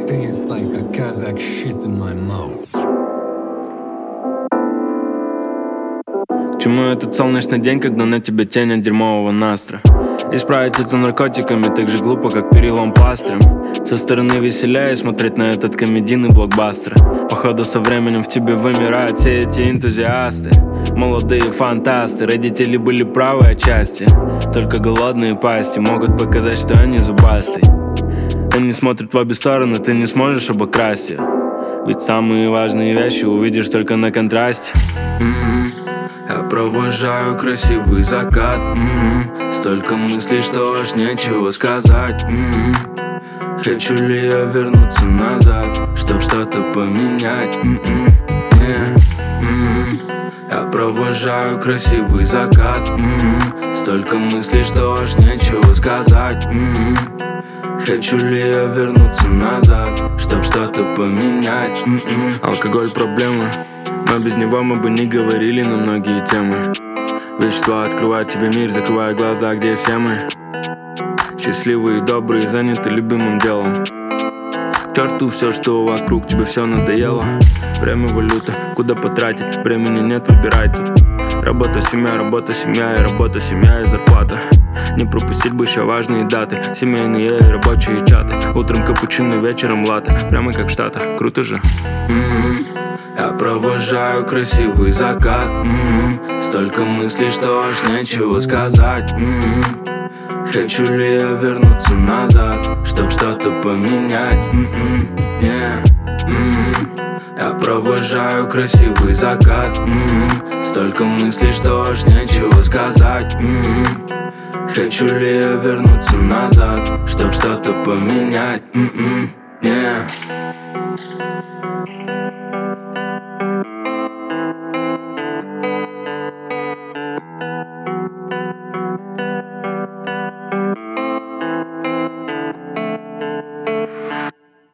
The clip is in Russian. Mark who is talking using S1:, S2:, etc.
S1: Tastes like a Kazakh shit in my mouth.
S2: К чему этот солнечный день, когда на тебе тень от дерьмового настра? Исправить это наркотиками так же глупо, как перелом пластырем. Со стороны веселее смотреть на этот комедийный блокбастер. Походу со временем в тебе вымирают все эти энтузиасты. Молодые фантасты, родители были правы отчасти. Только голодные пасти могут показать, что они зубастые. Они смотрят в обе стороны, ты не сможешь обокрасть их. Ведь самые важные вещи увидишь только на контрасте. Я провожаю красивый закат. Столько мыслей, что аж нечего сказать. Хочу ли я вернуться назад, чтоб что-то поменять? Я провожаю красивый закат. Столько мыслей, что аж нечего сказать. Хочу ли я вернуться назад, чтоб что-то поменять? Алкоголь проблема, но без него мы бы не говорили на многие темы. Вещества открывают тебе мир, закрывая глаза, где все мы. Счастливые, добрые, заняты любимым делом. К черту все, что вокруг, тебе все надоело. Время валюта, куда потратить, времени нет, выбирай тут. Работа, семья и работа, семья и зарплата. Не пропустить бы еще важные даты, семейные и рабочие чаты. Утром капучино, вечером латте, прямо как в Штатах, круто же. Я провожаю красивый закат. Столько мыслей, что аж нечего сказать. Хочу ли я вернуться назад, чтоб что-то поменять? Я провожаю красивый закат. Столько мыслей, что аж нечего сказать. Хочу ли я вернуться назад, чтоб что-то поменять?